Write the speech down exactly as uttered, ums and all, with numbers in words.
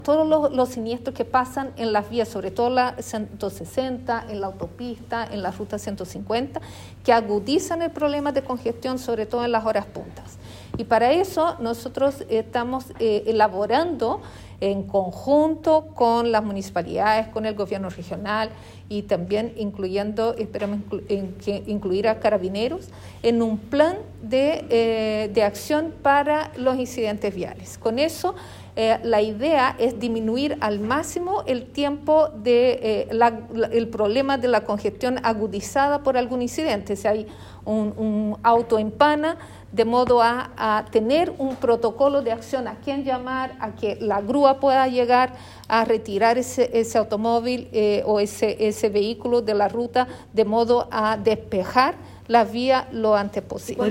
Todos los, los siniestros que pasan en las vías, sobre todo la ciento sesenta, en la autopista, en la ruta ciento cincuenta, que agudizan el problema de congestión, sobre todo en las horas puntas. Y para eso nosotros estamos eh, elaborando en conjunto con las municipalidades, con el gobierno regional y también incluyendo, esperamos inclu- en que incluir a Carabineros, en un plan de, eh, de acción para los incidentes viales. Con eso, eh, la idea es disminuir al máximo el tiempo de eh, la, la, el problema de la congestión agudizada por algún incidente. Si hay un, un auto en pana, de modo a, a tener un protocolo de acción, a quién llamar, a que la grúa pueda llegar a retirar ese, ese automóvil eh, o ese, ese vehículo de la ruta, de modo a despejar la vía lo antes posible.